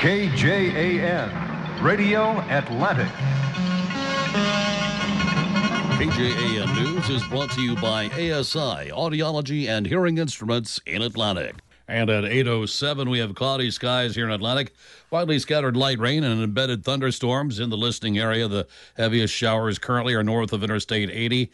KJAN, Radio Atlantic. KJAN News is brought to you by ASI, Audiology and Hearing Instruments in Atlantic. And at 8:07, we have cloudy skies here in Atlantic. Widely scattered light rain and embedded thunderstorms in the listening area. The heaviest showers currently are north of Interstate 80,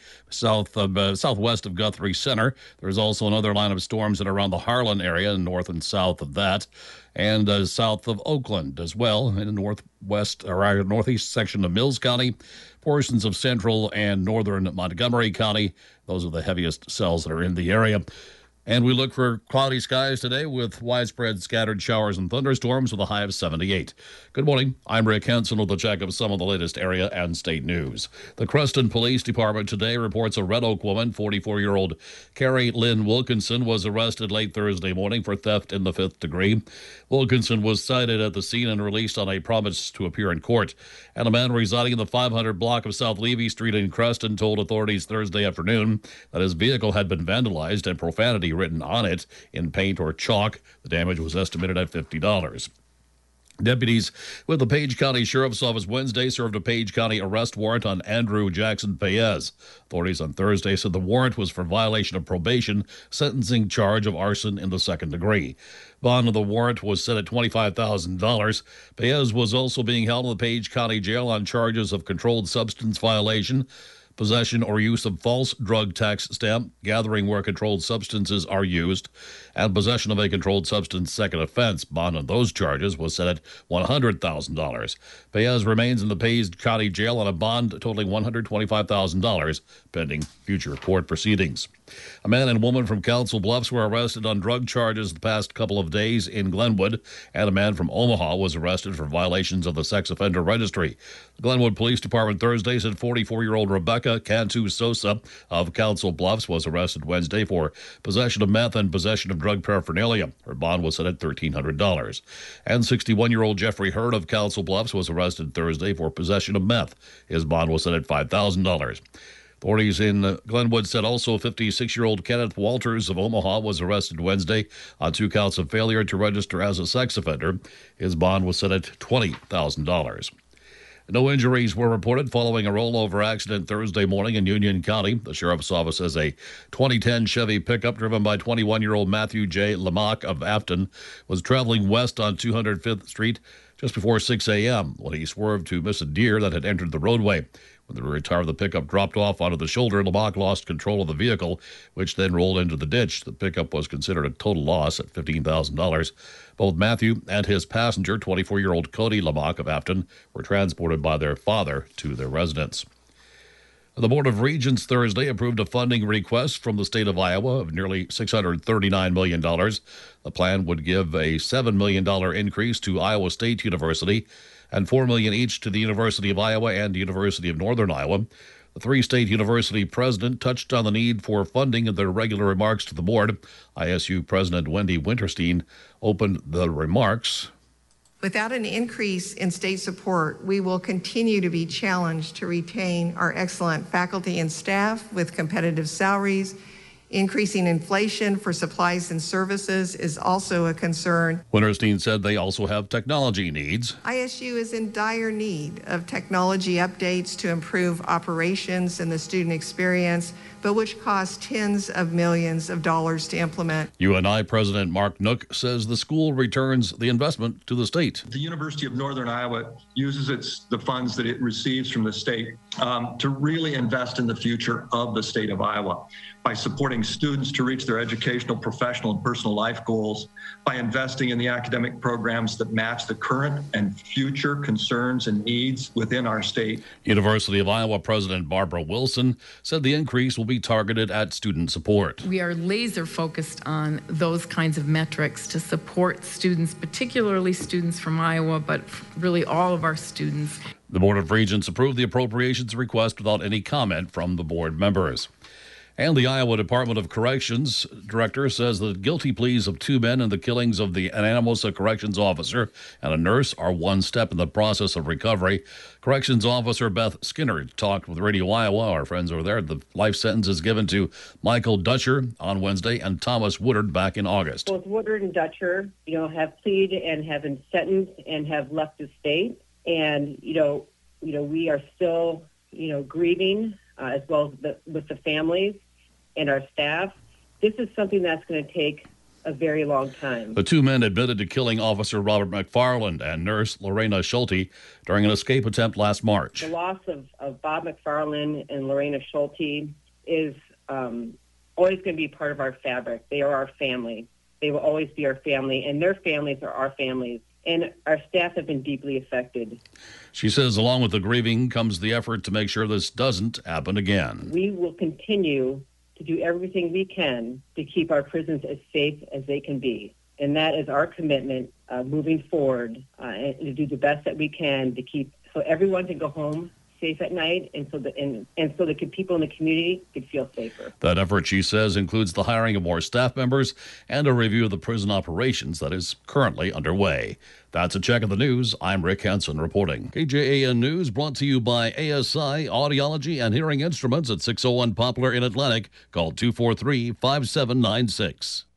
southwest of Guthrie Center. There's also another line of storms in around the Harlan area, north and south of that, and south of Oakland as well, in the northwest or northeast section of Mills County, portions of central and northern Montgomery County. Those are the heaviest cells that are in the area. And we look for cloudy skies today with widespread scattered showers and thunderstorms with a high of 78. Good morning. I'm Rick Henson with a check of some of the latest area and state news. The Creston Police Department today reports a Red Oak woman, 44-year-old Carrie Lynn Wilkinson, was arrested late Thursday morning for theft in the fifth degree. Wilkinson was cited at the scene and released on a promise to appear in court. And a man residing in the 500 block of South Levy Street in Creston told authorities Thursday afternoon that his vehicle had been vandalized and profanity written on it in paint or chalk. The damage was estimated at $50. Deputies with the Page County Sheriff's Office Wednesday served a Page County arrest warrant on Andrew Jackson Paez. Authorities on Thursday said the warrant was for violation of probation, sentencing charge of arson in the second degree. Bond of the warrant was set at $25,000. Paez was also being held in the Page County Jail on charges of controlled substance violation, possession or use of false drug tax stamp, gathering where controlled substances are used, and possession of a controlled substance second offense. Bond on those charges was set at $100,000. Paez remains in the Page County Jail on a bond totaling $125,000 pending future court proceedings. A man and woman from Council Bluffs were arrested on drug charges the past couple of days in Glenwood, and a man from Omaha was arrested for violations of the sex offender registry. The Glenwood Police Department Thursday said 44-year-old Rebecca Cantu Sosa of Council Bluffs was arrested Wednesday for possession of meth and possession of drug paraphernalia. Her bond was set at $1,300. And 61-year-old Jeffrey Hurd of Council Bluffs was arrested Thursday for possession of meth. His bond was set at $5,000. Authorities in Glenwood said also 56-year-old Kenneth Walters of Omaha was arrested Wednesday on 2 counts of failure to register as a sex offender. His bond was set at $20,000. No injuries were reported following a rollover accident Thursday morning in Union County. The Sheriff's Office says a 2010 Chevy pickup driven by 21-year-old Matthew J. Lamach of Afton was traveling west on 205th Street just before 6 a.m. when he swerved to miss a deer that had entered the roadway. When the rear tire of the pickup dropped off onto the shoulder, Lamach lost control of the vehicle, which then rolled into the ditch. The pickup was considered a total loss at $15,000. Both Matthew and his passenger, 24-year-old Cody Lamach of Afton, were transported by their father to their residence. The Board of Regents Thursday approved a funding request from the state of Iowa of nearly $639 million. The plan would give a $7 million increase to Iowa State University and $4 million each to the University of Iowa and University of Northern Iowa. The three-state university president touched on the need for funding in their regular remarks to the board. ISU President Wendy Winterstein opened the remarks. Without an increase in state support, we will continue to be challenged to retain our excellent faculty and staff with competitive salaries. Increasing inflation for supplies and services is also a concern. Winterstein said they also have technology needs. ISU is in dire need of technology updates to improve operations and the student experience, but which cost tens of millions of dollars to implement. UNI President Mark Nook says the school returns the investment to the state. The University of Northern Iowa uses the funds that it receives from the state to really invest in the future of the state of Iowa by supporting students to reach their educational, professional, and personal life goals, by investing in the academic programs that match the current and future concerns and needs within our state. University of Iowa President Barbara Wilson said the increase will be targeted at student support. We are laser focused on those kinds of metrics to support students, particularly students from Iowa, but really all of our students. The Board of Regents approved the appropriations request without any comment from the board members. And the Iowa Department of Corrections director says the guilty pleas of 2 men in the killings of the Anamosa corrections officer and a nurse are one step in the process of recovery. Corrections officer Beth Skinner talked with Radio Iowa, our friends over there. The life sentence is given to Michael Dutcher on Wednesday and Thomas Woodard back in August. Both Woodard and Dutcher, have pleaded and have been sentenced and have left the state. And, we are still, grieving as well as with the families and our staff. This is something that's going to take a very long time. The 2 men admitted to killing Officer Robert McFarland and nurse Lorena Schulte during an escape attempt last March. The loss of Bob McFarland and Lorena Schulte is always going to be part of our fabric. They are our family. They will always be our family, and their families are our families. And our staff have been deeply affected. She says along with the grieving comes the effort to make sure this doesn't happen again. We will continue to do everything we can to keep our prisons as safe as they can be. And that is our commitment moving forward, and to do the best that we can to keep so everyone can go home safe at night, and so that people in the community could feel safer. That effort, she says, includes the hiring of more staff members and a review of the prison operations that is currently underway. That's a check of the news. I'm Rick Hansen reporting. KJAN News brought to you by ASI Audiology and Hearing Instruments at 601 Poplar in Atlantic. Call 243-5796.